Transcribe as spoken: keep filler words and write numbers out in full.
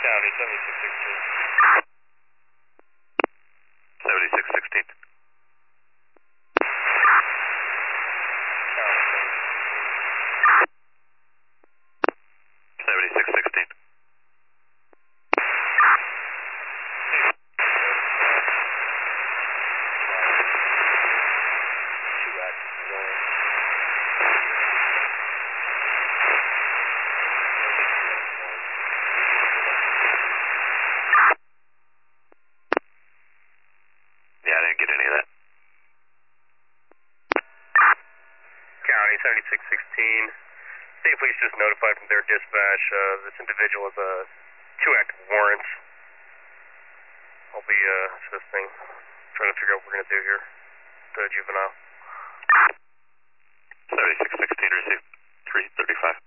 County, seventy-six sixteen. seventy-six sixteen. seventy-six sixteen. Yeah, I didn't get any of that. County, seventy-six sixteen. State Police just notified from their dispatch, uh, this individual has uh, two active warrants. I'll be uh, assisting, trying to figure out what we're going to do here. The juvenile. seventy-six sixteen received. three thirty-five.